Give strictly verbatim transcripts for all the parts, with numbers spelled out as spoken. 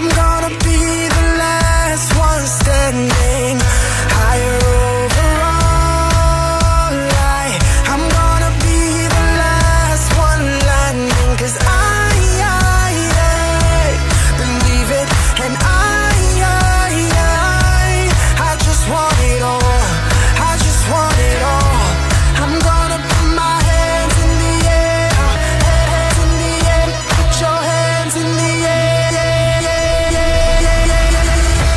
I'm gonna be the last one standing. Higher overall, I, I'm gonna be the last one landing. Cause I, I, I believe it, and I, I, I, I just want it all. I just want it all. I'm gonna put my hands in the air, hands in the air. Put your hands in the air, yeah, yeah, yeah, yeah, yeah, yeah.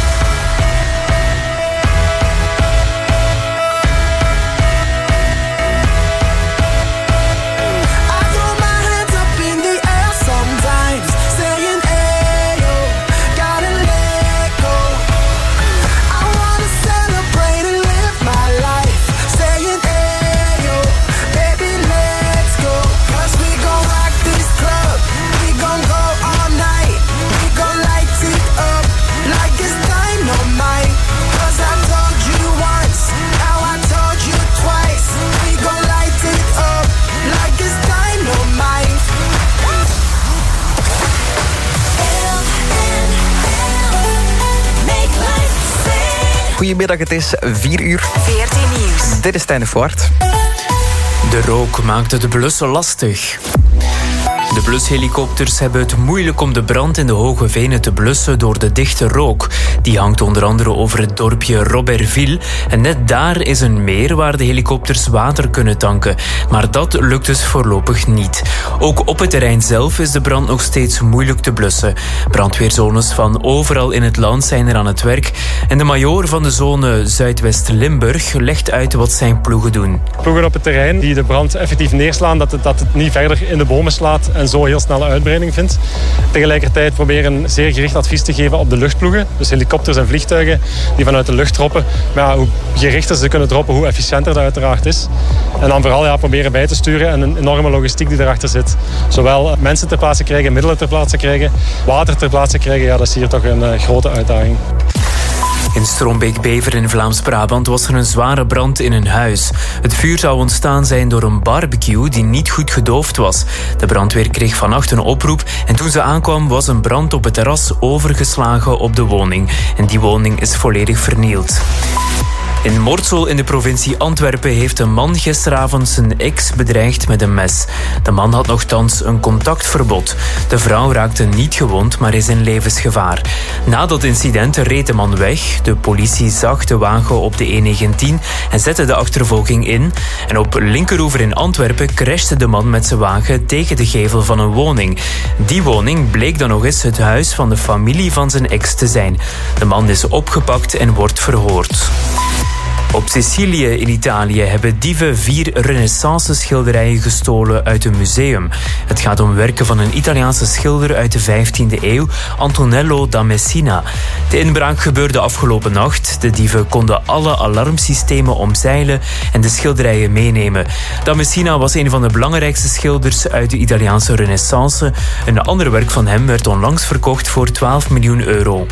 I throw my hands up in the air sometimes, saying, ayo, gotta let go. I wanna celebrate and live my life, saying, ayo, baby, let's go. Cause we gon' rock this club, we gon' go all night, we gon' light it up like it's dynamite. Cause I told you once, now I told you twice, we gon' light it up like it's dynamite. Make life sing. Goedemiddag, het is vier uur. V R T Nieuws. Dit is Stijn de Voort. De rook maakt het blussen lastig. De blushelikopters hebben het moeilijk om de brand in de Hoge Venen te blussen door de dichte rook. Die hangt onder andere over het dorpje Robertville. En net daar is een meer waar de helikopters water kunnen tanken. Maar dat lukt dus voorlopig niet. Ook op het terrein zelf is de brand nog steeds moeilijk te blussen. Brandweerzones van overal in het land zijn er aan het werk. En de majoor van de zone Zuidwest-Limburg legt uit wat zijn ploegen doen. Ploegen op het terrein die de brand effectief neerslaan, dat het, dat het niet verder in de bomen slaat en zo heel snelle uitbreiding vindt. Tegelijkertijd proberen zeer gericht advies te geven op de luchtploegen, dus helikopters en vliegtuigen die vanuit de lucht droppen. Maar ja, hoe gerichter ze kunnen droppen, hoe efficiënter dat uiteraard is. En dan vooral ja, proberen bij te sturen en een enorme logistiek die erachter zit. Zowel mensen ter plaatse krijgen, middelen ter plaatse krijgen, water ter plaatse krijgen, ja, dat is hier toch een uh, grote uitdaging. In Strombeek-Bever in Vlaams-Brabant was er een zware brand in een huis. Het vuur zou ontstaan zijn door een barbecue die niet goed gedoofd was. De brandweer kreeg vannacht een oproep en toen ze aankwam was een brand op het terras overgeslagen op de woning. En die woning is volledig vernield. In Mortsel in de provincie Antwerpen heeft een man gisteravond zijn ex bedreigd met een mes. De man had nochtans een contactverbod. De vrouw raakte niet gewond, maar is in levensgevaar. Na dat incident reed de man weg. De politie zag de wagen op de E negentien en zette de achtervolging in. En op Linkeroever in Antwerpen crashte de man met zijn wagen tegen de gevel van een woning. Die woning bleek dan nog eens het huis van de familie van zijn ex te zijn. De man is opgepakt en wordt verhoord. Op Sicilië in Italië hebben dieven vier renaissance-schilderijen gestolen uit een museum. Het gaat om werken van een Italiaanse schilder uit de vijftiende eeuw, Antonello da Messina. De inbraak gebeurde afgelopen nacht. De dieven konden alle alarmsystemen omzeilen en de schilderijen meenemen. Da Messina was een van de belangrijkste schilders uit de Italiaanse renaissance. Een ander werk van hem werd onlangs verkocht voor twaalf miljoen euro.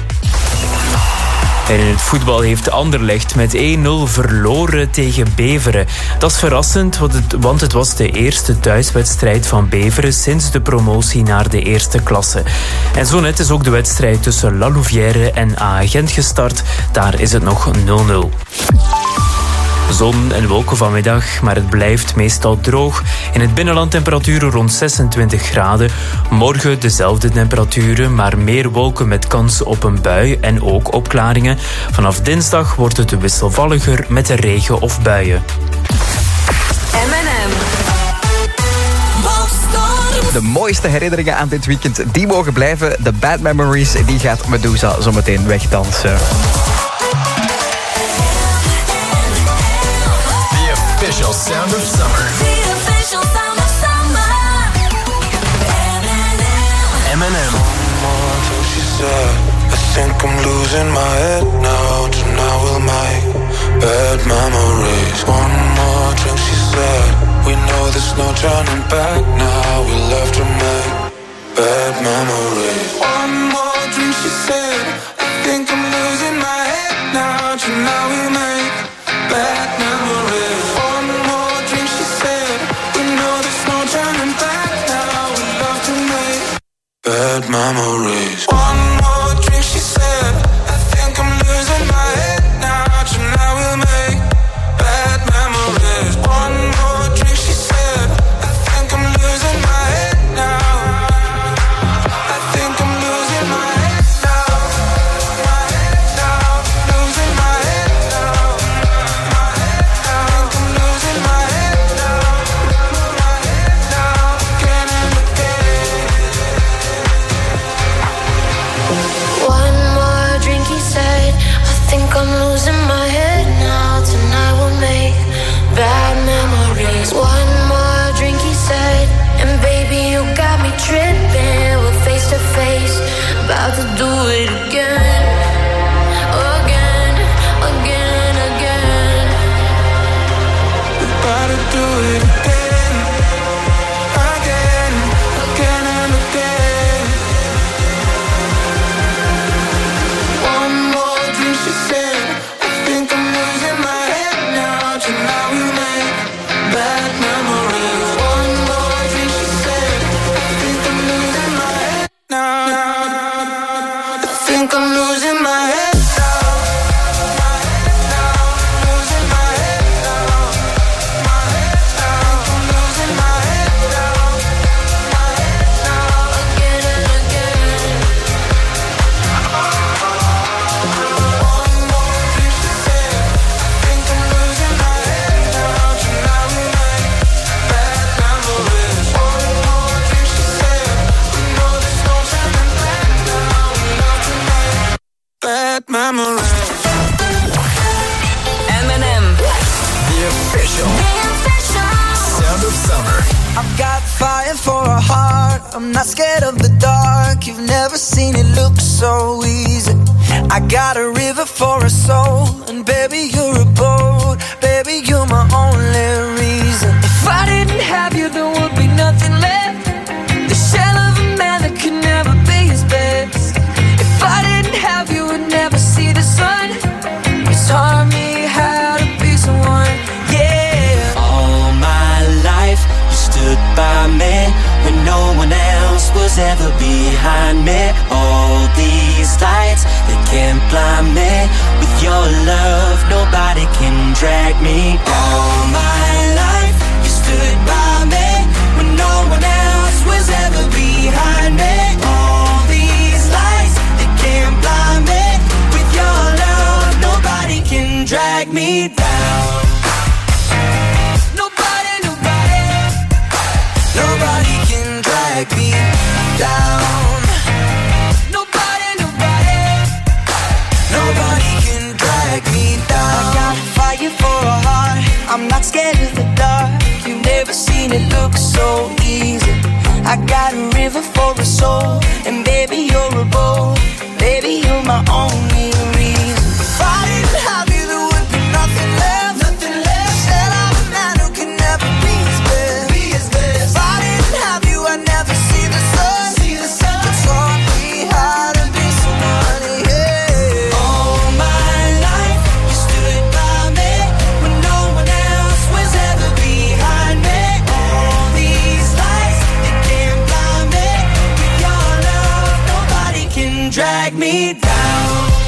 En in het voetbal heeft Anderlecht met één nul verloren tegen Beveren. Dat is verrassend, want het, want het was de eerste thuiswedstrijd van Beveren sinds de promotie naar de eerste klasse. En zo net is ook de wedstrijd tussen La Louvière en A Gent gestart. Daar is het nog nul nul. Zon en wolken vanmiddag, maar het blijft meestal droog. In het binnenland temperaturen rond zesentwintig graden. Morgen dezelfde temperaturen, maar meer wolken met kans op een bui en ook opklaringen. Vanaf dinsdag wordt het wisselvalliger met regen of buien. M en M. De mooiste herinneringen aan dit weekend, die mogen blijven. De Bad Memories, die gaat Medusa zometeen wegdansen. Official sound of summer. The official sound of summer. M and M. She said, I think I'm losing my head now. Tonight we'll make bad memories. One more drink, she said. We know there's no turning back now. We love to make bad memories. One more drink, she said. I think I'm losing my head now. Tonight we'll make bad memories. One more drink, she said. We know there's no turning back now. We love to make bad memories. One more drink. to do it again, again, again, again. About to do it again, again, again and again. One more drink, she said. I think I'm losing my head now. Tonight we make bad memories. One more drink, she said. I think I'm losing my head now. I think I'm losing my head now. My head now. Losing my head now. My head now. I'm losing my head now. My head now. Again and again. One more drink, she said. I think I'm losing my head now. Tonight we make bad memories. One more drink, she said. We know there's no turning back now. We love to make bad memories. M and M. The official sound of summer. I've got fire for a heart. I'm not scared of the dark. You've never seen it look so easy. I got a river for a soul, and baby you're a boat. Baby you're my only reason. If I didn't have you, there would be nothing left. The shell of a man that could never be his best. If I didn't have you, would never see the sun. You taught me how to be someone. Yeah. All my life, you stood by me when no one else was ever behind me. All these lights, they can't blind me. With your love, nobody can drag me. All my life, you stood by me when no one else was ever behind me. All these lights, they can't blind me. With your love, nobody can drag me down. Nobody, nobody, nobody can drag me down. Nobody, nobody, nobody can drag me down. I got fire for a heart. I'm not scared of the dark. You've never seen it look so easy. I got a river for a soul, and baby you're a boat. Baby you're my only reason. If I didn't have you, there would be nothing left. Nothing left. Said I'm a man who can never be his best. Be his best. If I didn't have you, I'd never see the sun. See the sun. You taught me how to be someone. Yeah. All my life, you stood by me when no one else was ever behind me. All these lights, they can't blind me. With your love, nobody can drag me down.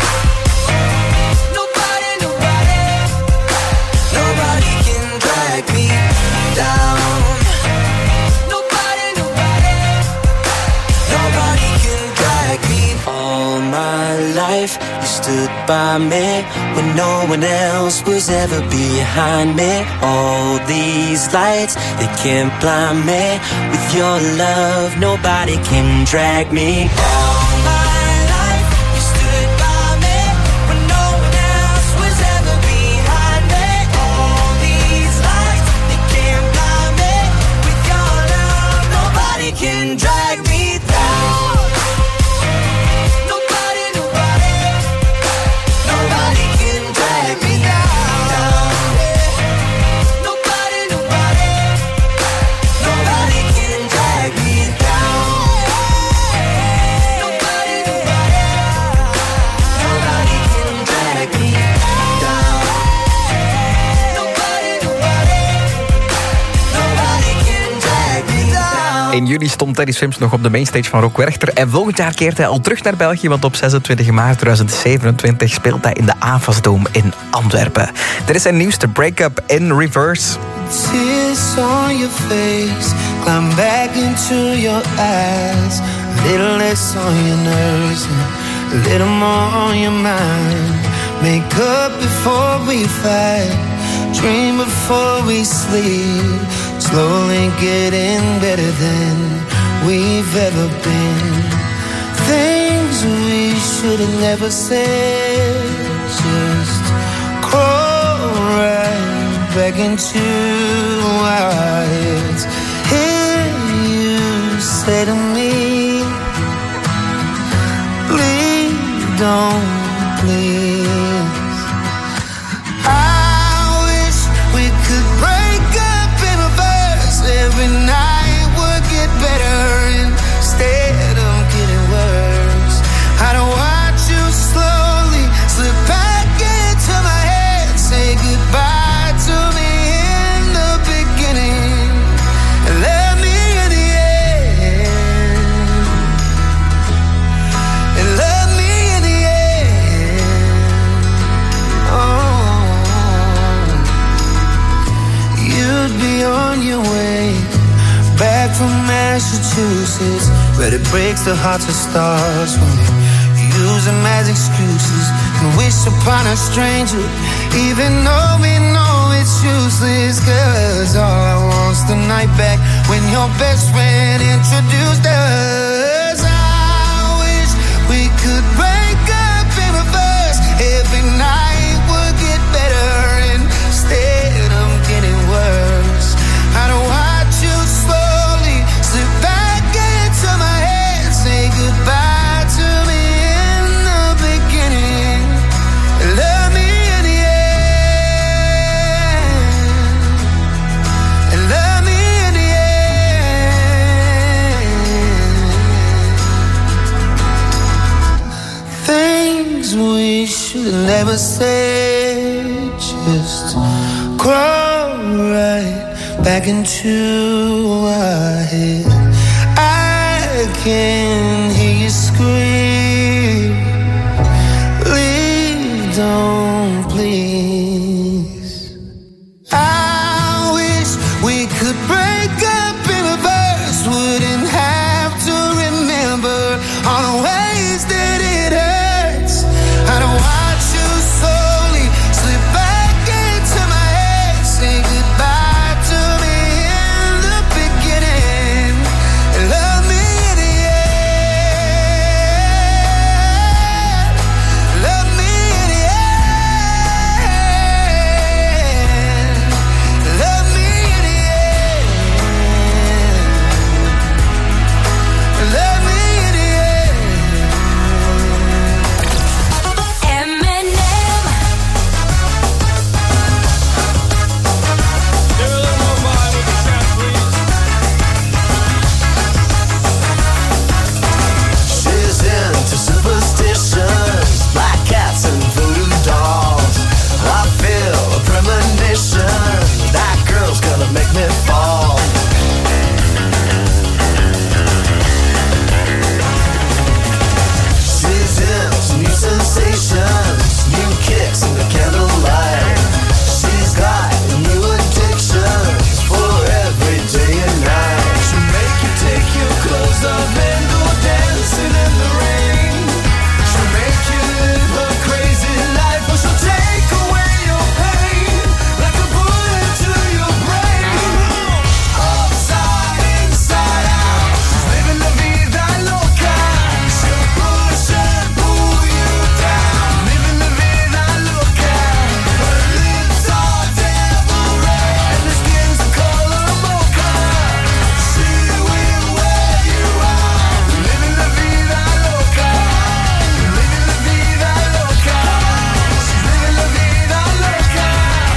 Nobody, nobody, nobody can drag me down. Nobody, nobody, nobody can drag me. All my life, you stood by me when no one else was ever behind me. All these lights, they can't blind me. With your love, nobody can drag me down. All my life, you stood by me when no one else was ever behind me. All these lights, they can't blind me. With your love, nobody can drag me down. Nobody, nobody, nobody can drag me down. Nobody, nobody, nobody can drag me down. Nobody, nobody, nobody can drag me down. Nobody, nobody, nobody can drag me down. In juli stond Teddy Swims nog op de mainstage van Rock Werchter. En volgend jaar keert hij al terug naar België, want op zesentwintig maart tweeduizend zevenentwintig speelt hij in de Avas Dome in Antwerpen. Dit is zijn nieuwste Breakup in Reverse. Tears on your face, climb back into your eyes. A little less on your nerves, and a little more on your mind. Make up before we fight, dream before we sleep. Slowly getting better than we've ever been. Things we should have never said, just crawl right back into our heads. Hear you say to me, please don't please. I wish we could break up in reverse. Every night would get better instead of getting worse. I don't watch you slowly slip back into my head. Say goodbye to me in the beginning and let me in the end. And let me in the end. Oh, you'd be on your way back from Massachusetts, but it breaks the hearts of stars when you use them as excuses and wish upon a stranger, even though we know it's useless. Cause all I want's the night back when your best friend introduced us. I wish we could break up in reverse. Every night would get better instead of getting worse. I don't watch you slowly slip back into my head. Say goodbye to me in the beginning. Love me in the end. And love me in the end. Things we should have never said just crawl right back into our head. I can hear you scream, leave, don't please. I wish we could break up in reverse. Wouldn't have to remember all the ways that it hurts. I don't watch you slowly slip back into my head. Say goodbye to me in the beginning and love me in the end. Love me in the end. Love me in the end. Love me in the end. Eminem. She's into superstitions, black cats and voodoo dolls. I feel a premonition, that girl's gonna make me fall. She's into new sensations, new kicks in the candlelight. She's got new addictions for every day and night. She'll make you take your clothes off and go dancing in the rain. She'll make you live her crazy life, but she'll take away your pain like a bullet to your brain. Upside, inside out, she's living la vida loca. She'll push and pull you down, living la vida loca. Her lips are devil red and her skin's the color mocha. She will wear you out, living la vida loca. Living la vida loca. She's living la vida loca.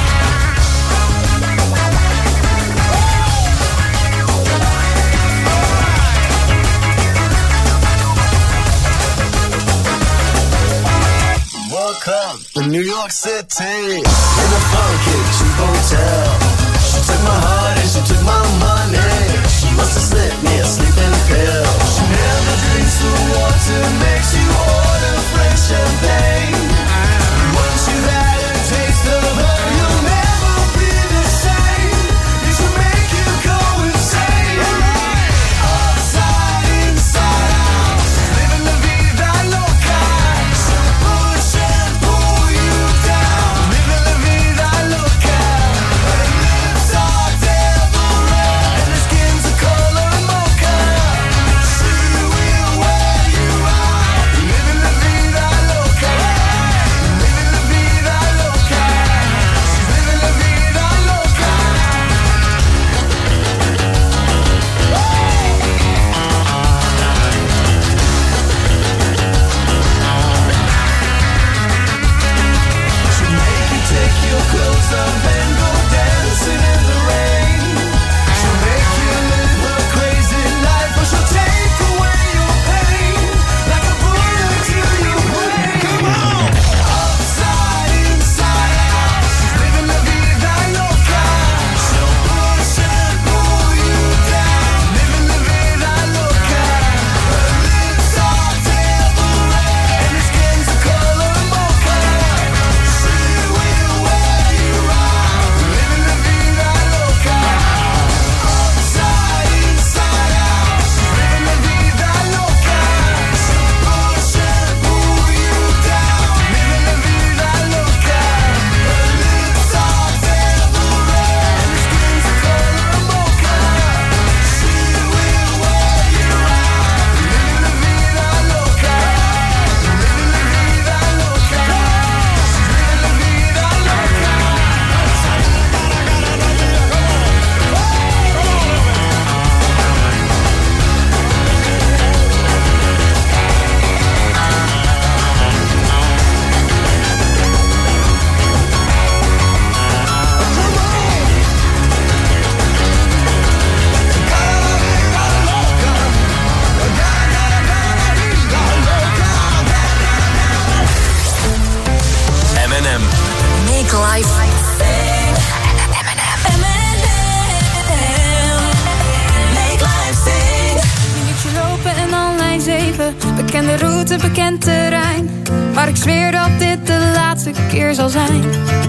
Woke up in New York City in a funky cheap hotel. She took my heart and she took my money. She must have slipped me a sleeping pill. She never drinks the water, makes you order French champagne. Once you've had a taste of her, you'll never be the same. It should make you go insane. Upside, inside out, she's living la vida loca. She'll push and pull you down, living la vida loca. Her lips are devil red and her skin's the color mocha. She will wear you out, living la vida onbekend terrein. Maar ik zweer dat dit de laatste keer zal zijn.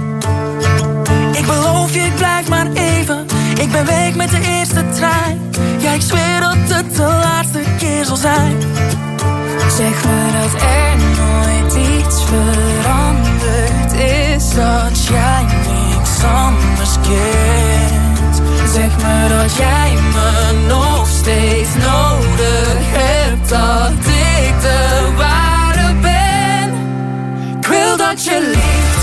Ik beloof je, ik blijf maar even. Ik ben weg met de eerste trein. Ja, ik zweer dat het de laatste keer zal zijn. Zeg me dat er nooit iets veranderd is. Dat jij niks anders kent. Zeg me dat jij me nog steeds nodig hebt. Dat ik de ware ben. Ik wil dat je liegt,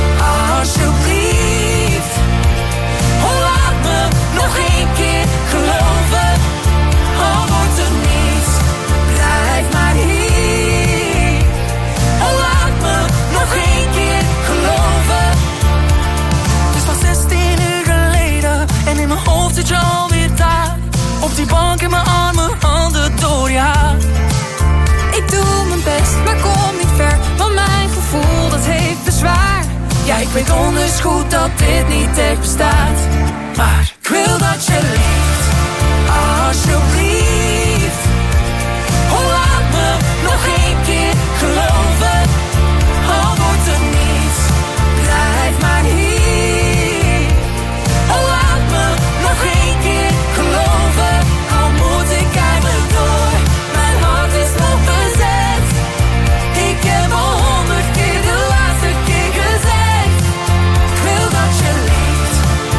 alsjeblieft. Oh, laat me nog één keer geloven. Al wordt er niets, blijf maar hier. Oh, laat me nog één keer geloven. Het is pas zestien uur geleden en in mijn hoofd zit je alweer daar. Op die bank in mijn armen, handen door je haar. Ik doe mijn best, maar kom niet ver. Want mijn gevoel, dat heeft bezwaar. Ja, ik weet onders goed dat dit niet echt bestaat. Maar ik wil dat je liegt, alsjeblieft. Oh, laat me nog één keer geloven. Al wordt er niets, blijf maar hier. Oh, laat me nog één keer geloven. Al moet ik keihard door, mijn hart is nog bezet. Ik heb al honderd keer de laatste keer gezegd. Ik wil dat je liegt,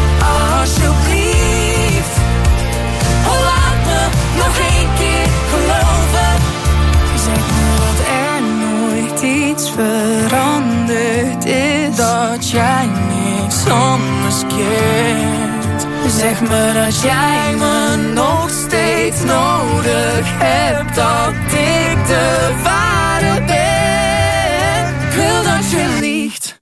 alsjeblieft. Oh, laat me nog één keer geloven. Zeg me dat er nooit iets veranderd is. Dat jij niks anders kent. Zeg me dat jij me nog steeds nodig hebt. Dat ik de ware ben. Ik wil dat je liegt,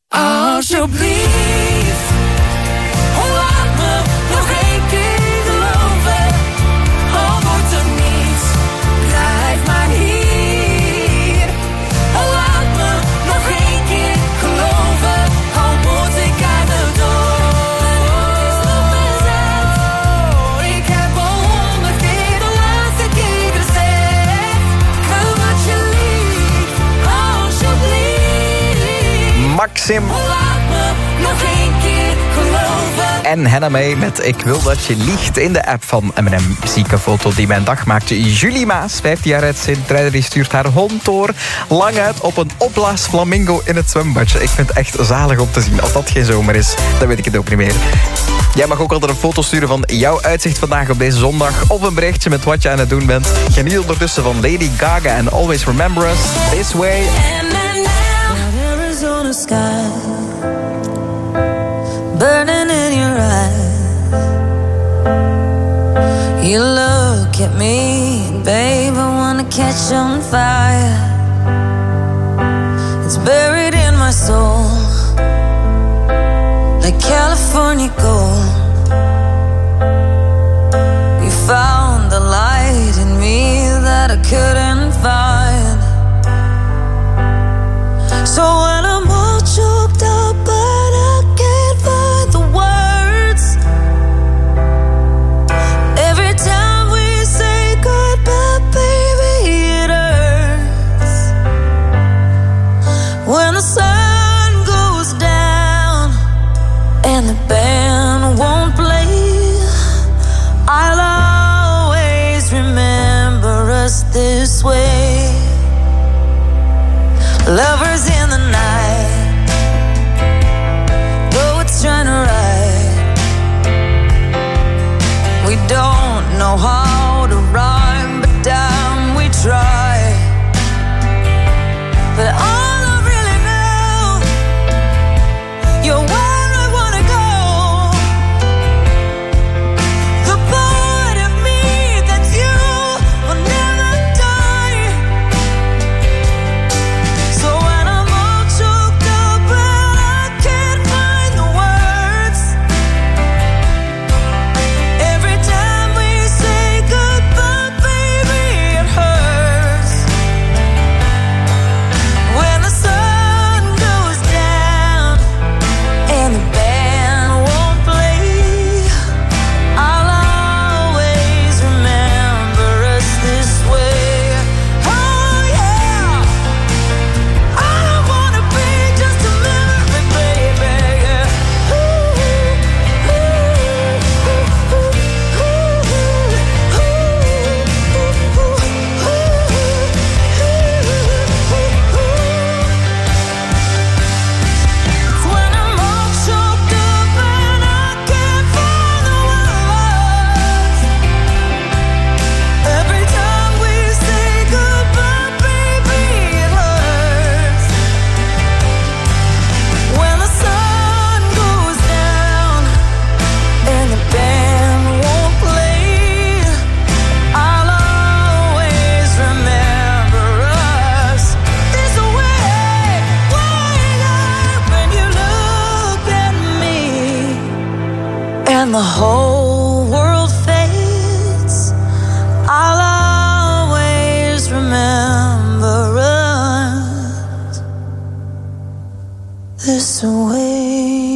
alsjeblieft. Oh, laat me nog één keer geloven. Al wordt er niets, blijf maar hier. Oh, laat me nog één keer geloven. Al moet ik uit de door. Ik heb al honderd keer de laatste keer gezegd. Ik wil dat je liegt, alsjeblieft. Maxim Oh, laat me nog één keer geloven. en Hannah May met Ik wil dat je liegt in de app van M en M. Zieke foto die mijn dag maakte. Julie Maas, vijftien jaar uit Sint-Truiden, die stuurt haar hond door. Lang uit op een opblaasflamingo in het zwembadje. Ik vind het echt zalig om te zien. Als dat geen zomer is, dan weet ik het ook niet meer. Jij mag ook altijd een foto sturen van jouw uitzicht vandaag op deze zondag. Of een berichtje met wat je aan het doen bent. Geniet ondertussen van Lady Gaga en Always Remember Us. This Way. Arizona sky burning in your eyes. You look at me, babe, I wanna catch on fire. It's buried in my soul, like California gold. You found the light in me that I couldn't find. So when I'm all choked up but I can't find the words, every time we say goodbye, baby, it hurts. When the sun goes down and the band won't play, I'll always remember us this way. Lovers in the night, though it's trying to ride. We don't know how to rhyme, but damn, we try. But all I really know, you're where I wanna go. The part of me that's you will never die. So when I'm all the whole world fades, I'll always remember us this way.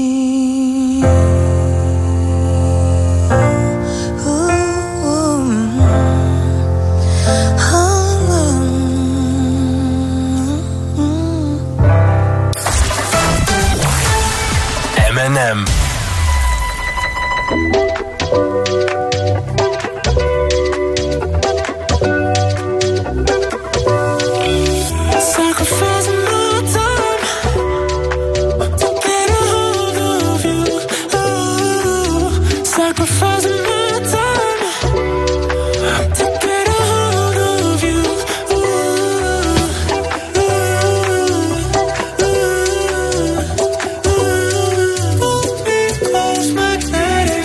M and M. Sacrificing my time to get a hold of you. Ooh, sacrificing my time to get a hold of you. Ooh, ooh, ooh, ooh. Pull me close, magnetic.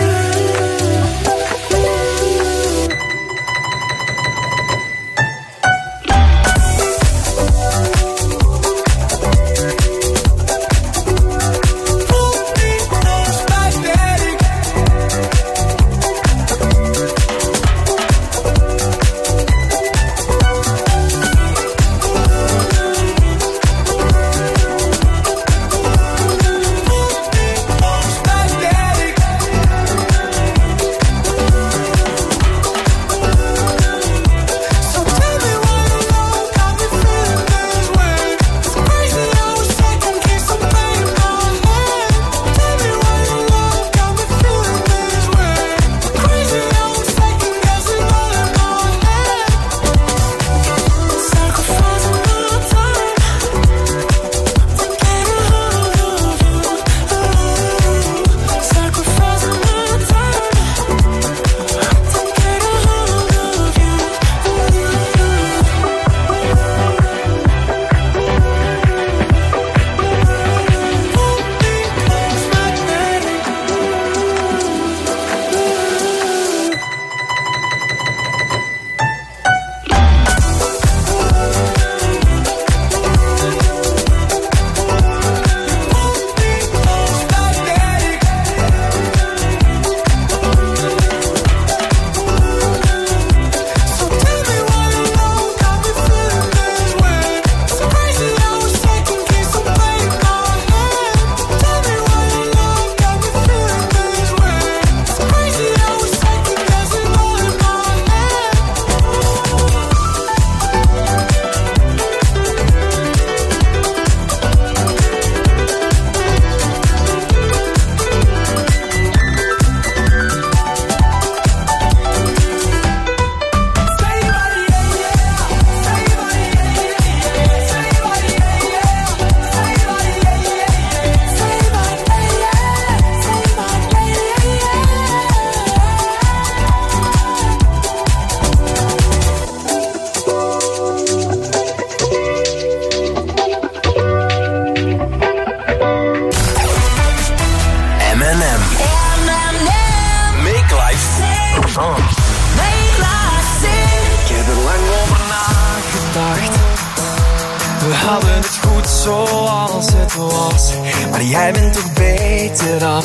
We hadden het goed zoals het was, maar jij bent toch beter af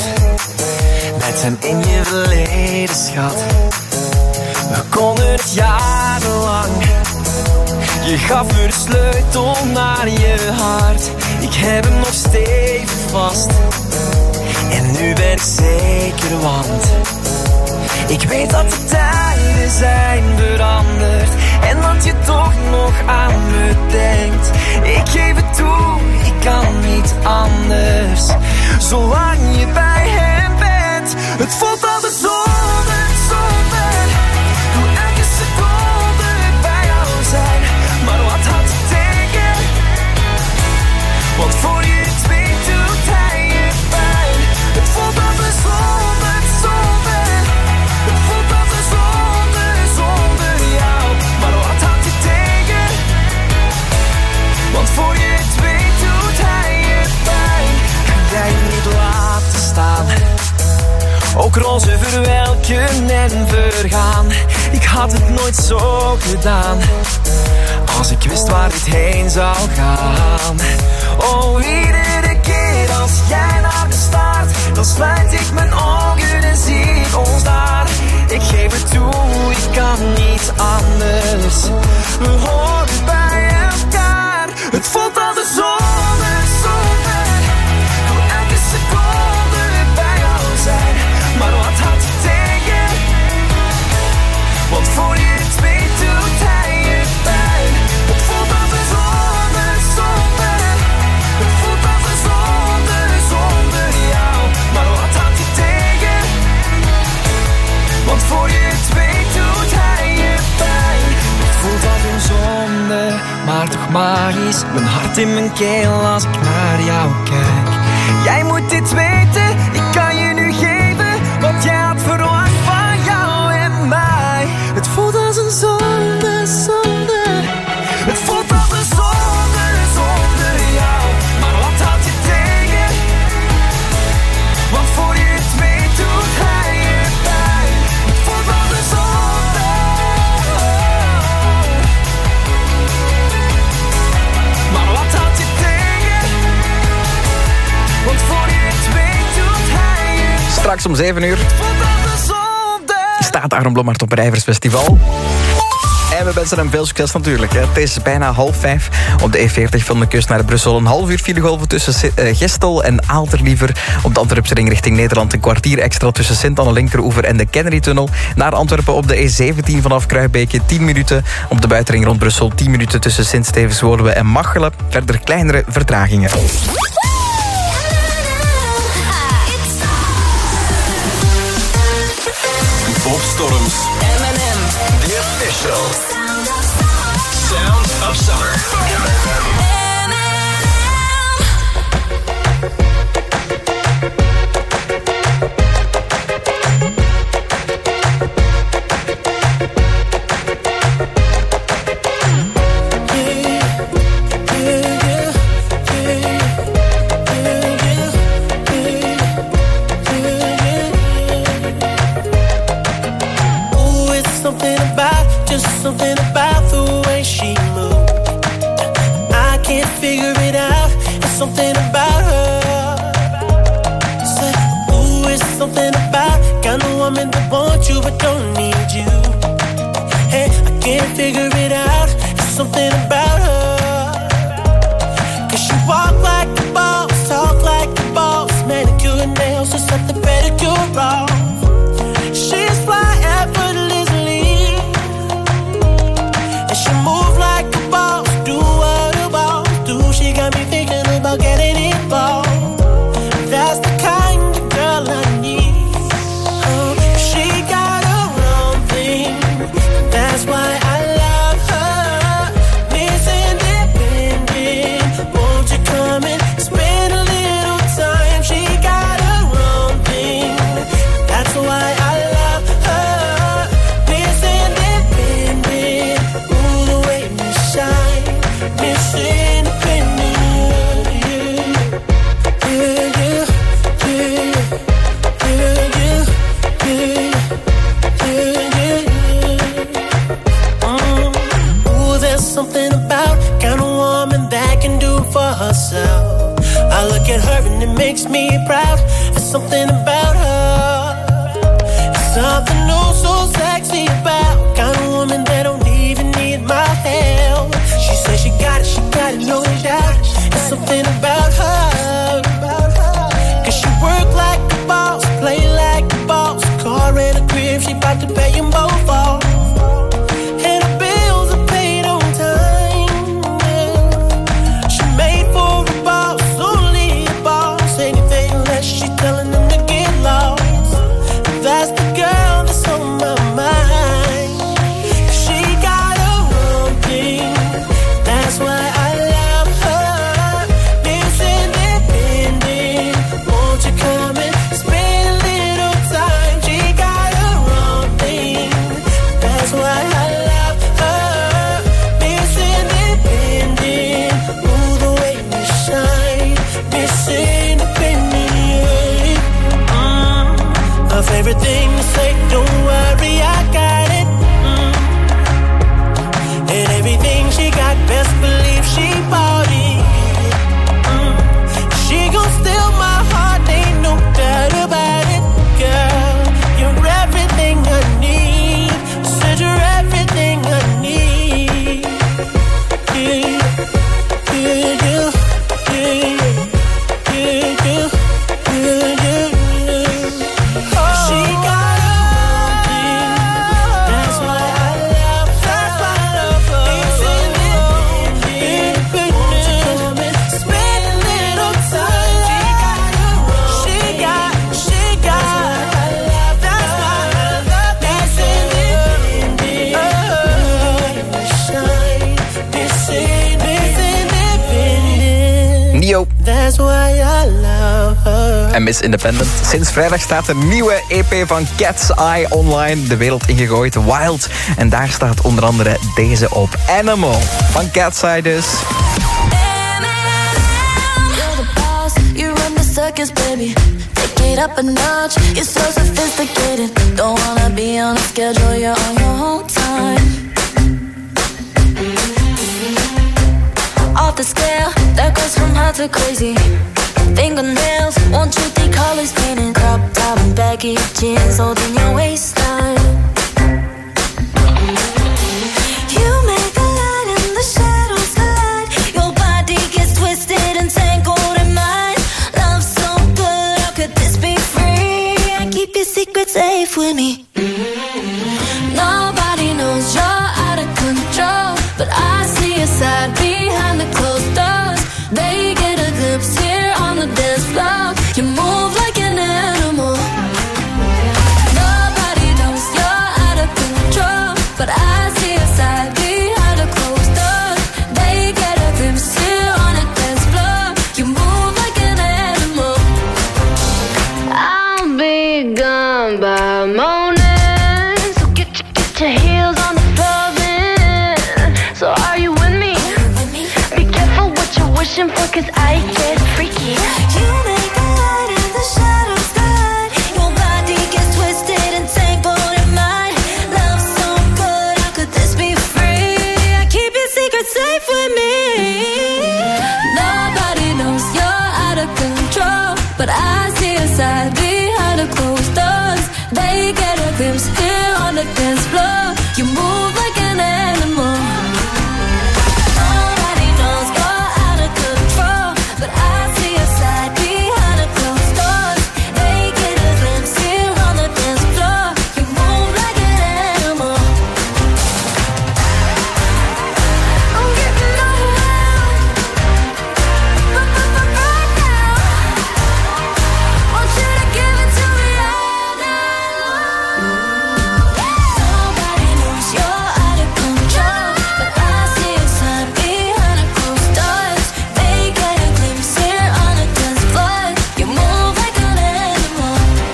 met hem in je verleden, schat. We konden het jarenlang. Je gaf me de sleutel naar je hart. Ik heb hem nog stevig vast. En nu ben ik zeker, want ik weet dat de tijden zijn veranderd en dat je toch nog aan me denkt. Ik geef het toe, ik kan niet anders. Zolang je bij hem bent, het voelt altijd zonde, zonde. Doe elke seconde bij jou zijn, maar wat houdt je tegen? Want voor je het weet doet hij je pijn. Het voelt altijd zonde, zonde. Het voelt altijd zonde, zonder jou. Maar wat houdt je tegen? Want voor je het weet doet hij je pijn. Kan jij hem niet laten staan? Ook roze verwelken en vergaan. Ik had het nooit zo gedaan, als ik wist waar dit heen zou gaan. Oh, iedere keer als jij naar me staart, Dan sluit ik mijn ogen en zie ik ons daar. Ik geef het toe, ik kan niet anders. We horen bij elkaar. Het voelt al de zomer, zomer. Wil elke seconde bij jou zijn. Maar wat houdt je tegen? Want voor je het weet doet hij je pijn. Het voelt al de zomer, zomer. Het voelt al de zomer, zonder jou. Maar wat houdt je tegen? Want voor je het weet doet hij je pijn. Het voelt als een zonde, maar toch magisch. Mijn hart in mijn keel als ik naar jou kijk. Jij moet dit weten, ik kan je nu geven wat jij had verwacht van jou en mij. Het voelt als een zonde, zonde. Het voelt als een zonde, zonder jou. Maar wat had je tegen? Want voor je het weet doet hij je pijn. Het voelt als een zonde. Maar wat had je tegen? Want voor je het weet doet hij je pijn. Straks om zeven uur Het voelt als een zonde. staat Aaron Blommaert op het Rijversfestival. En we wensen hem veel succes natuurlijk. Hè. Het is bijna half vijf op de E veertig van de kust naar Brussel. Een half uur filegolven tussen uh, Gestel en Aalterliever. Op de Antwerpse ring richting Nederland een kwartier extra tussen Sint-Anne-Linkeroever en de Kennedy-tunnel. Naar Antwerpen op de E zeventien vanaf Kruijbeke tien minuten. Op de buitenring rond Brussel tien minuten tussen Sint-Stevens-Woluwe en Machelen. Verder kleinere vertragingen. Bob Storms. M and M. The official Sound of Summer. M and M. Something about the way she moves, I can't figure it out. It's something about her. Say, ooh, it's something about kind of woman that wants you but don't need you. Hey, I can't figure it out. It's something about her. 'Cause she walk like a boss, talk like a boss, manicure and nails, just set the pedicure off. She's fly effortlessly. She move like a boss, do what a boss do. She got me thinking about getting involved. That's the kind of girl I need. Oh, she got her own thing. That's why I love her. Miss Independent, won't you come and spend a little time? She got her own thing. That's why I love her. Miss Independent, ooh, the way you shine. Miss Independent, yeah, yeah, yeah, yeah, yeah, yeah, yeah, yeah. Mm. Ooh, there's something about kind of woman that can do it for herself. I look at her and it makes me proud. There's something about her. It's something oh so sexy about kind of woman that don't even need my help. She says she got it, she got it, no doubt. It's something about her. 'Cause she work like a boss, play like a boss. Car and a crib, she bout to pay them both off. And her bills are paid on time, yeah. She made for a boss, only a boss. Anything less, she telling them to get lost. That's the girl that's on my mind. She got her own thing. Nio. That's why I love her. En Miss Independent. Sinds vrijdag staat een nieuwe E P van Cat's Eye online de wereld ingegooid. Wild. En daar staat onder andere deze op. Animal. Van Cat's Eye dus. Circus, baby, take it up a notch. You're so sophisticated. Don't wanna be on a schedule. You're on your own time. Off the scale, that goes from hot to crazy. Fingernails, one, two, three colors painted. Crop top and baggy jeans holding your waistline. You make a light in the shadows collide. Your body gets twisted and tangled in mine. Keep your secret safe with me. Nobody knows you're out of control, but I see your side behind the closed doors. They get a glimpse here on the dance floor. You move like an animal. Nobody knows you're out of control, but I see your side behind the closed doors. They get a glimpse here on the dance floor. You move like an animal. I'll be gone by morning, so get your, get your heels on the pavement. So are you with me? Be careful what you're wishing for, cause I get freaky. You make a light in the shadows glide. Your body gets twisted and tangled in mine. Love so good, how could this be free? I keep your secret safe with me. Nobody knows you're out of control, but I see a side behind the closed doors. They get a glimpse here on the dance floor. You move like an animal. Nobody knows you're out of control, but I see a side behind the closed doors. They get a glimpse here on the dance floor. You move like an animal. I'm getting overwhelmed, but, but, but right now, want you to give it to me all night long. Nobody knows you're out of control, but I see a sign behind the closed doors. They get a glimpse here on the dance floor. You move like an animal.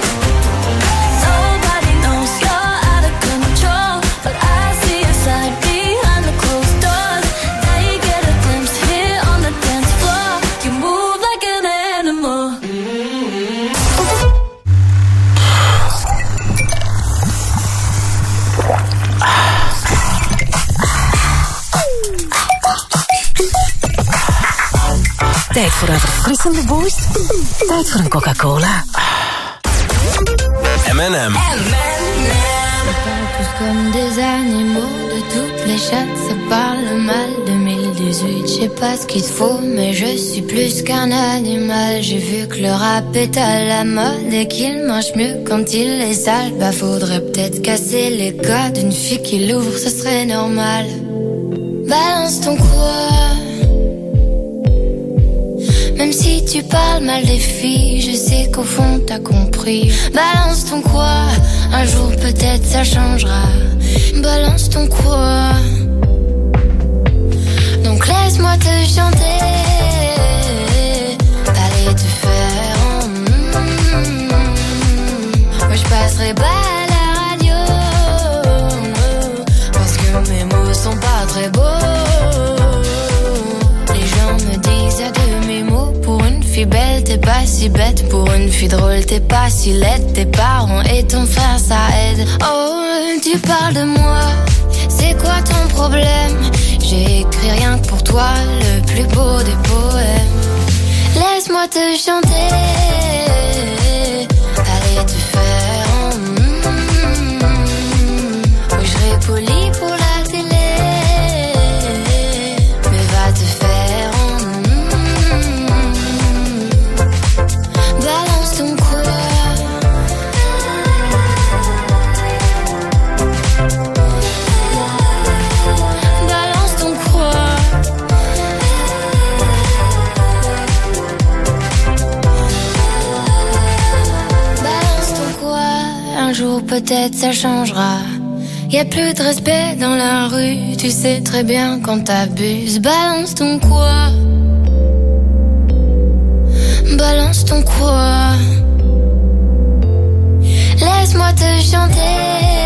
Nobody knows you're out of control, but I see a sign behind the closed doors. They get a glimpse here on the dance floor. You move like an animal. Tijd voor een verfrissende boost. Tijd voor een Coca-Cola. M and M. Tous comme des animaux de toutes les chattes, ça parle mal. deux mille dix-huit, je sais pas ce qu'il te faut, mais je suis plus qu'un animal. J'ai vu que le rap est à la mode et qu'il mange mieux quand il est sale. Bah faudrait peut-être casser les codes, une fille qui l'ouvre, ce serait normal. Balance ton quoi. Même si tu parles mal des filles, je sais qu'au fond t'as compris. Balance ton quoi, un jour peut-être ça changera. Balance ton quoi. Donc laisse-moi te chanter. Allez te faire en mm, moi je passerai pas à la radio, parce que mes mots sont pas très beaux. Les gens me disent à de mes mots. Pour une fille belle, t'es pas si bête. Pour une fille drôle, t'es pas si laide. Tes parents et ton frère, ça aide. Oh, tu parles de moi. C'est quoi ton problème? J'ai écrit rien que pour toi, le plus beau des poèmes. Laisse-moi te chanter. Allez te faire en mm, oui, je serai poli pour la télé, mais va te faire en mm, balance ton quoi. Balance ton quoi. Balance ton quoi. Un jour peut-être ça changera. Y a plus de respect dans la rue, tu sais très bien quand t'abuses. Balance ton quoi. chanter,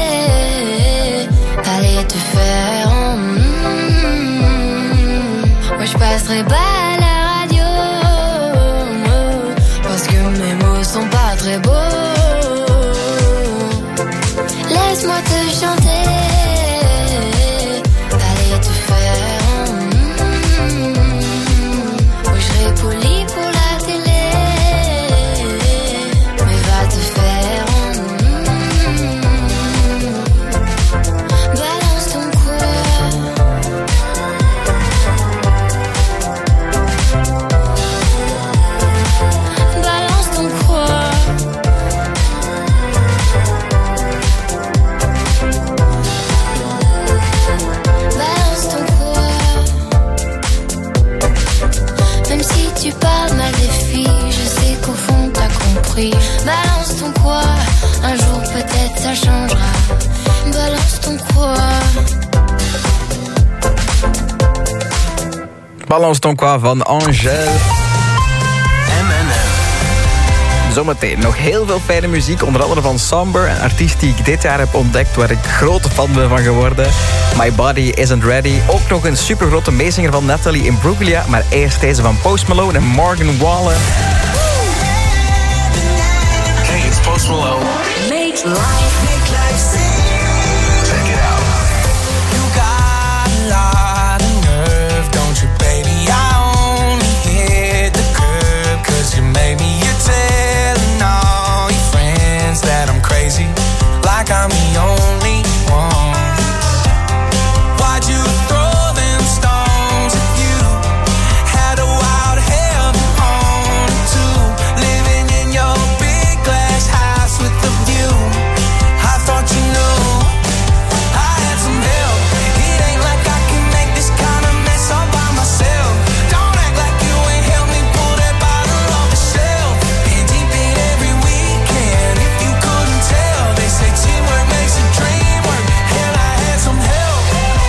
aller te faire. mm, Moi je passerai pas à la radio, parce que mes mots sont pas très beaux. Laisse-moi te chanter, aller te faire. mm, Moi je serai poli pour la télé, mais va te faire. Balance ton quoi. Balance ton quoi. Balance ton quoi. Même si tu parles mal des filles, je sais qu'au fond t'as compris. Balance ton quoi. Un jour peut-être ça changera. Balance ton quoi. Balance ton qua van Angèle. Zometeen nog heel veel fijne muziek, onder andere van Somber, een artiest die ik dit jaar heb ontdekt, waar ik grote fan ben van geworden. My Body Isn't Ready. Ook nog een supergrote meezinger van Natalie Imbruglia, maar eerst deze van Post Malone en Morgan Wallen. Hey, it's Post Malone. Make life, make life sing. Check it out. You got a lot of nerve, don't you, baby? I only hit the curb 'cause you made me. You're telling all your friends that I'm crazy, like I'm the only one. Why'd you throw them stones at you? Had a wild heaven on too, living in your big glass house with the view. I thought you knew I had some help. It ain't like I can make this kind of mess all by myself. Don't act like you ain't helped me pull that bottle off the shelf. Been deep in every weekend, if you couldn't tell. They say teamwork makes a dream work. Hell, I had some help.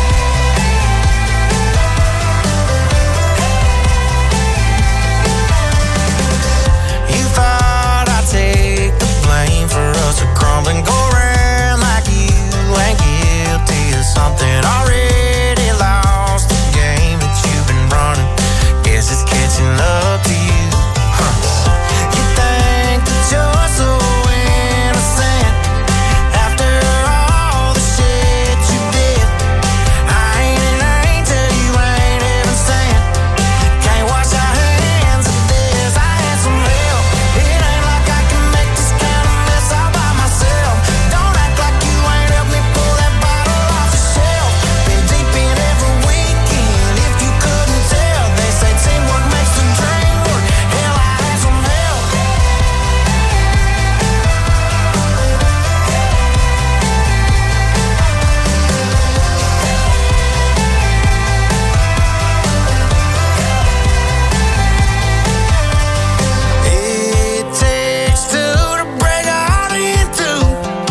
You thought I'd take the blame for us to crumble and go around like you ain't guilty of something already lost the game that you've been running. Guess it's catching up to you. Huh. You think that you're so innocent after all the shit you did. I ain't an angel, you ain't even sent. Can't wash our hands of this. I had some help. It ain't like I can make this kind of mess all by myself. Don't act like you ain't helped me pull that bottle off the shelf. Been deep in every weekend, if you couldn't tell. They say teamwork makes the dream work. Hell, I had some help. It takes two to break a heart in two.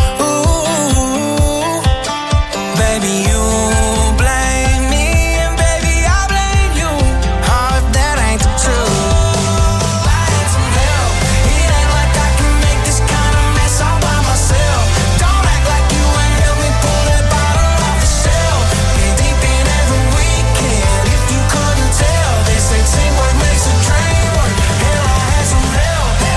Ooh, baby, you blame me, and baby, I blame you. Oh, if that ain't the truth. I had some help. It ain't like I can make this kind of mess all by myself. Don't act like you ain't helped me pull that bottle off the shelf. Been deep in every weekend, if you couldn't tell. They say teamwork makes a dream work. Hell, I had some help.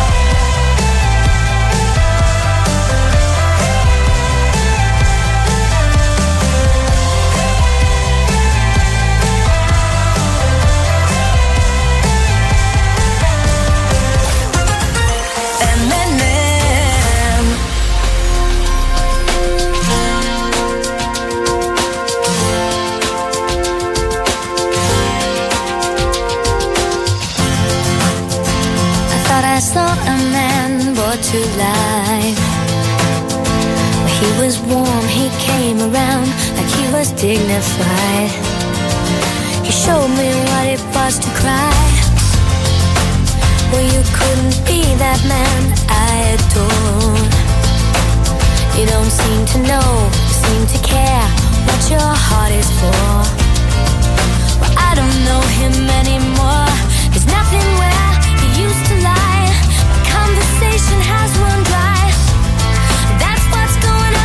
Eminem. I thought I saw a man brought to life. He was warm, he came around like he was dignified. He showed me what it was to cry. Well, you couldn't be that man I adore. You don't seem to know, you seem to care what your heart is for. Well, I don't know him anymore. There's nothing where he used to lie. My conversation has run dry. That's what's going on.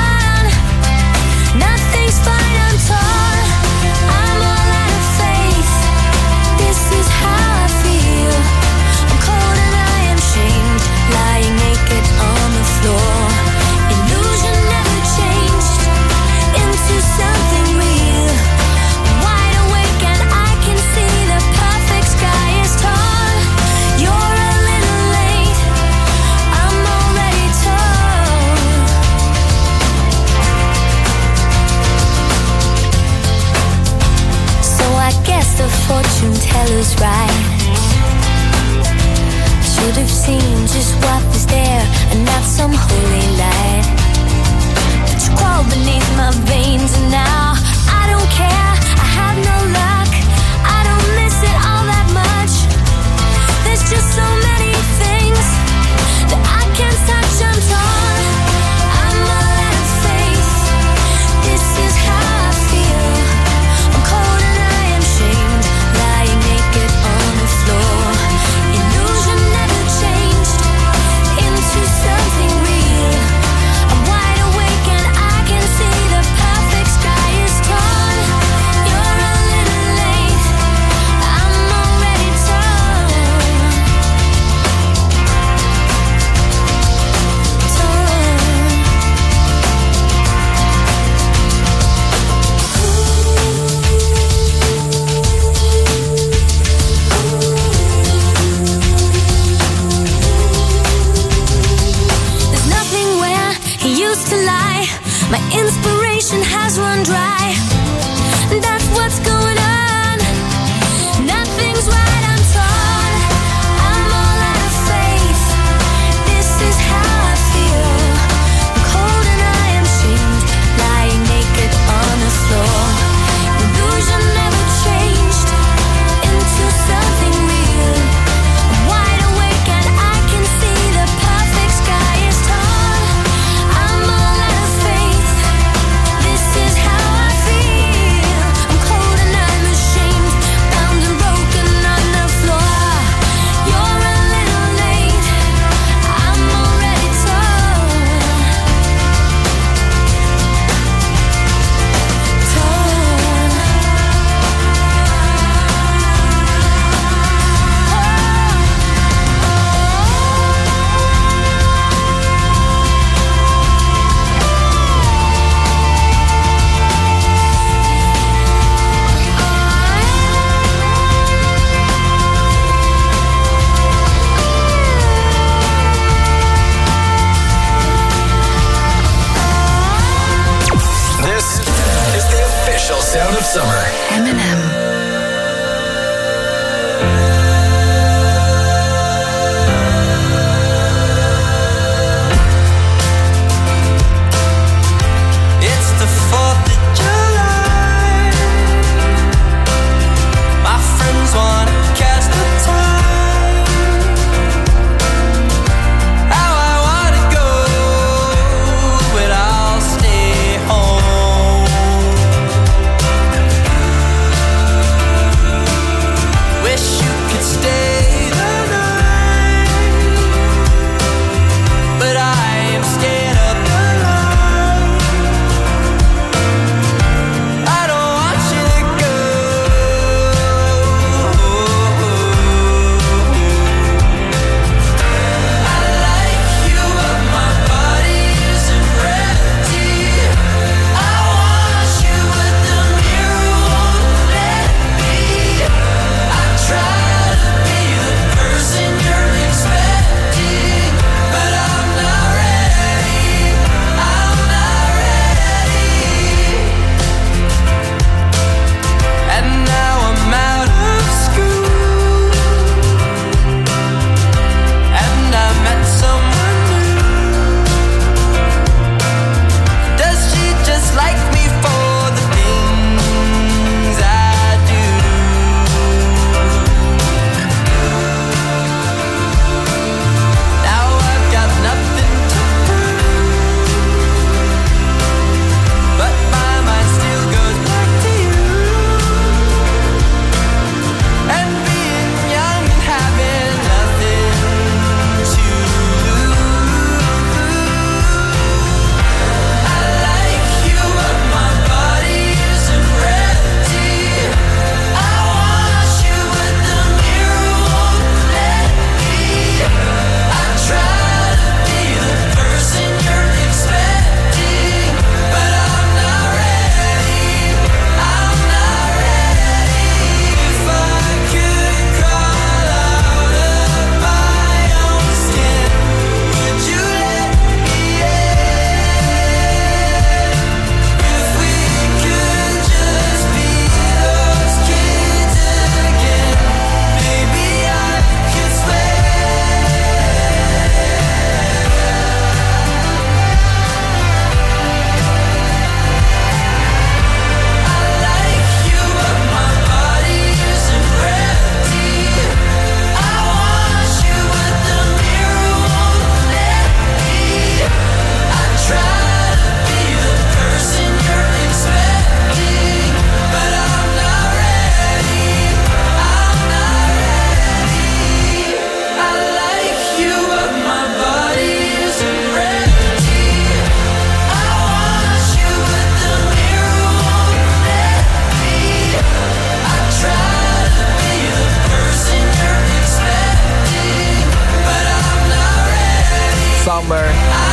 Summer.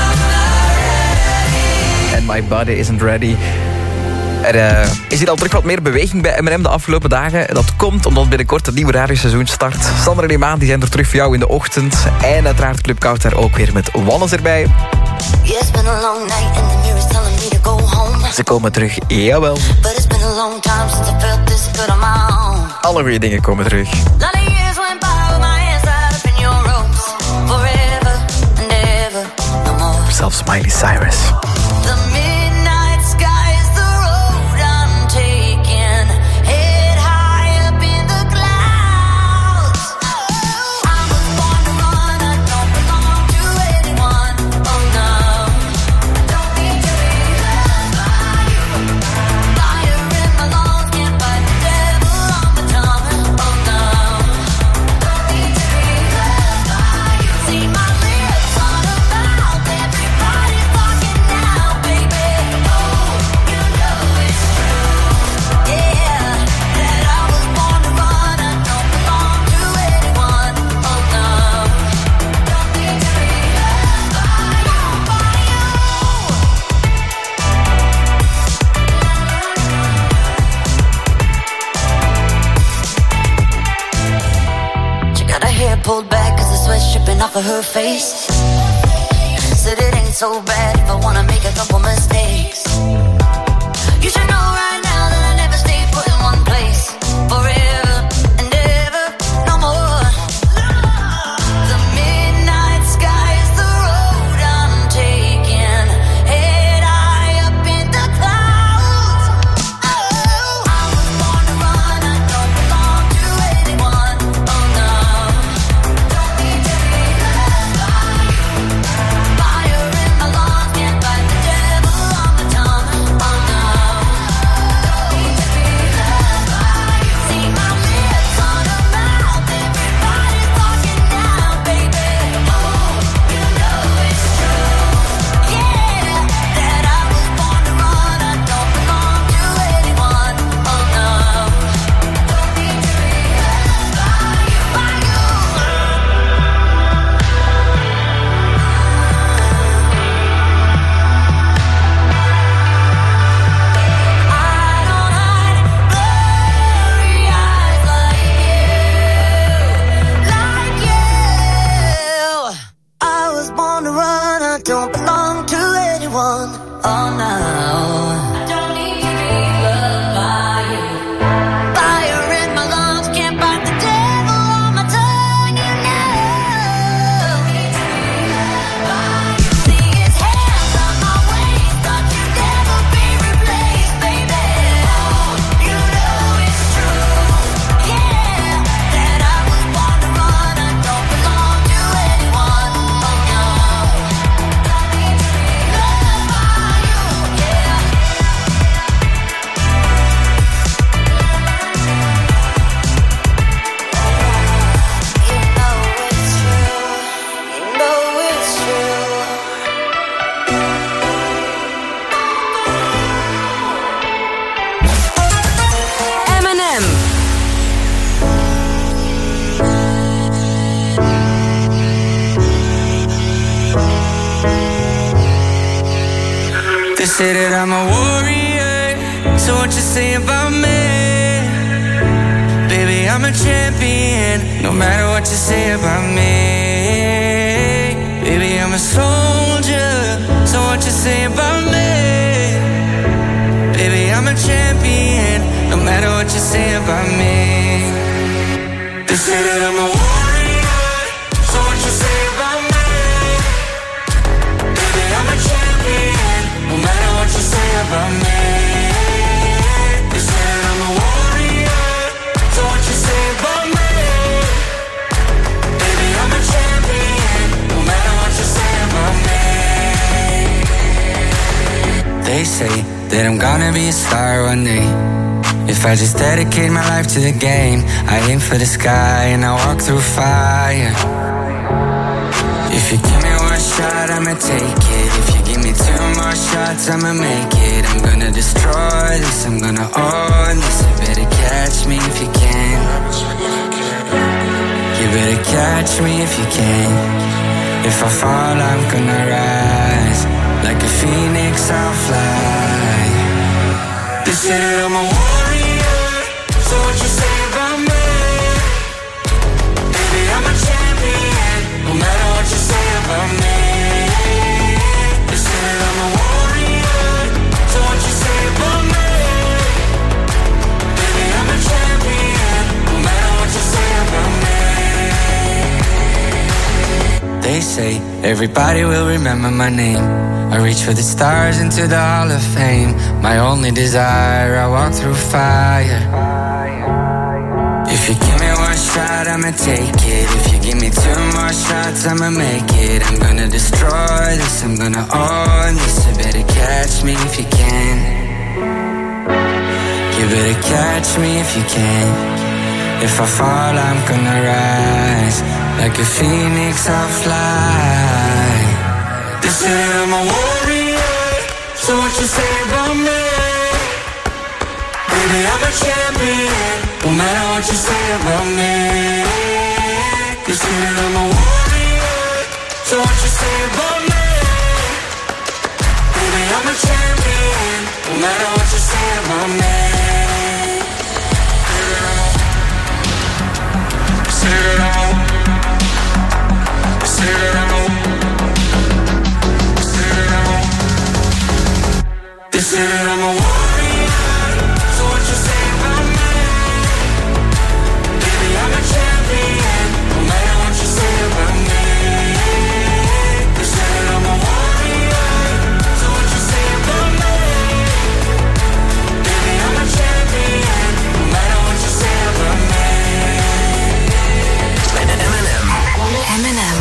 And My Body Isn't Ready. Er uh, is hier al terug wat meer beweging bij M en M de afgelopen dagen. Dat komt omdat binnenkort het nieuwe radioseizoen start. Sander en Imaan die zijn er terug voor jou in de ochtend. En uiteraard Club Koud daar ook weer met Wannes erbij. Yeah, it's been a long night and the mirror's telling me to go home. Ze komen terug, jawel. But it's been a long time since I felt this good on my own. Alle goede dingen komen terug. Lot of years went by with my hands tied up in your ropes. Forever and ever, no more. Zelfs Miley Cyrus. The midnight sky is the road I'm taking. Head high up in the clouds. I was born to run, I don't belong to anyone. Oh no, I don't need to be loved by you. Fire in my lungs, can't fight the devil on my tongue. Oh no, I don't need to be loved by you. See my lips on a mouth, everybody's talking now, baby. Oh, you know it's true. Yeah, that I was born to run, I don't belong to anyone. Oh no, don't need to be loved by you. She got her hair pulled back cause the sweat's dripping off of her face. Said it ain't so bad if I wanna make a couple mistakes. You should know right now that I never stay put in one place. Forever and ever, no more. The midnight sky is the road I'm taking. Head high up in the clouds. Oh, I was born to run, I don't belong to anyone. Oh no, don't need to be loved by you. Fire in my lungs, can't fight the devil on my tongue. Oh no, don't need to be loved by you. See my lips on a mouth, everybody's talking now, baby. Oh, you know it's true. Yeah, that I was born to run, I don't belong to anyone. Oh no, don't need to be loved by you, by you. I don't hide blurry eyes like you, like you. I was born to run, I don't belong to anyone. Oh no, I don't need to be loved by you. Fire in my lungs, can't fight the devil on my tongue. You know, need to be loved by you. See his hands on my waist, thought you'd never be replaced, baby. Oh, you know it's true. Yeah, that I was born to run, I don't belong to anyone. Oh no, don't need to be loved by you. Yeah. You know it's true. You know it's true. M en M. They say that I'm a warrior, so what you say about me? Baby, I'm a champion, no matter what you say about me. Baby, I'm a soldier, so what you say about me? Baby, I'm a champion, no matter what you say about me. They say that I'm a warrior, so what you say about me? Baby, I'm a champion, no matter what you say about me. They say that I'm a warrior, so what you say about me? Baby, I'm a champion, no matter what you say about me. They say that I'm gonna be a star one day. If I just dedicate my life to the game, I aim for the sky and I walk through fire. If you give me one shot, I'ma take it. If you give me two more shots, I'ma make it. I'm gonna destroy this, I'm gonna own this. You better catch me if you can. You better catch me if you can. If I fall, I'm gonna rise. Like a phoenix, I'll fly. They say that I'm a warrior, so what you say about me? Baby, I'm a champion, no matter what you say about me. They say that I'm a warrior, so what you say about me? Baby, I'm a champion, no matter what you say about me. They say everybody will remember my name. I reach for the stars into the Hall of Fame. My only desire, I walk through fire. If you give me one shot, I'ma take it. If you give me two more shots, I'ma make it. I'm gonna destroy this, I'm gonna own this. You better catch me if you can. You better catch me if you can. If I fall, I'm gonna rise. Like a phoenix, I'll fly. They say I'm a warrior, so what you say about me? Baby, I'm a champion, no matter what you say about me. They say I'm a warrior, so what you say about me? Baby, I'm a champion, no matter what you say about me. Say that I'm a Say that I'm a Say that I'm a They say that I'm a warrior, so what you say about me? Baby, I'm a champion, no matter what you say about me. They say that I'm a warrior, so what you say about me? Baby, I'm a champion, no matter what you say about me. Eminem. Eminem.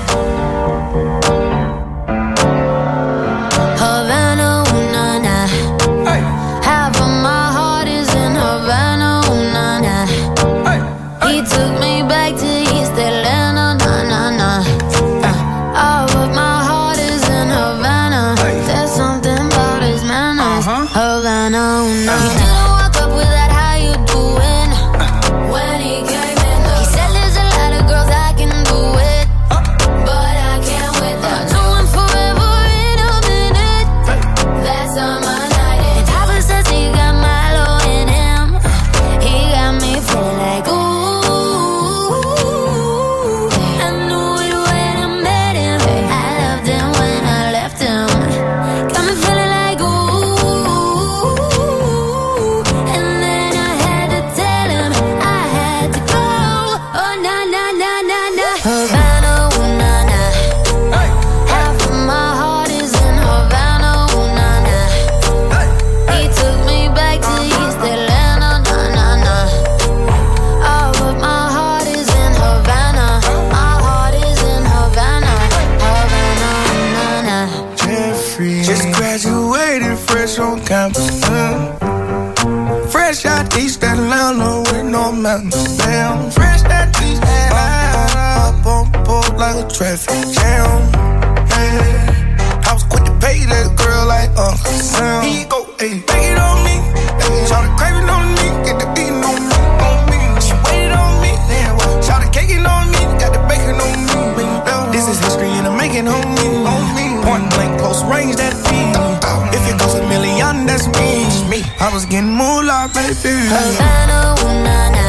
Havana, ooh, nah, nah. Half of my heart is in Havana, ooh, nah, nah. He took me back to East Atlanta, nah, nah, nah. Uh, all of my heart is in Havana. There's something about his manners. Havana, ooh, nah. He didn't walk up with that, how you doing? When he came in, he said there's a lot of girls I can do it, but I can't with them. No one forever in a minute. That's on my night. And Tyler says he got Milo in him. He got me feeling like ooh. I knew it when I met him. I loved him when I left him. Got me feeling like ooh. And then I had to tell him I had to go. Oh na na na na na. Havana, ooh na na. Half of my heart is in Havana, ooh na na. He took me back to East Atlanta, na na na. All of my heart is in Havana. My heart is in Havana, Havana, ooh na na. Jeffrey. Just graduated fresh on campus. mm. Fresh out East Atlanta with no mountains. Damn, fresh out East Atlanta. Up on board like a traffic jam. Yeah. I was quick to pay that girl like Uncle Sam. Here you go, ayy, take it on me. Shout the craving on me, get the beating on me, on me. She waited on me, then what? Shout the caking on me, got the bacon on me. This is history and I'm making on me, on me. Point blank, close range, that beat. If it goes a million, that's me. I was getting moolah, baby. Havana, ooh na na.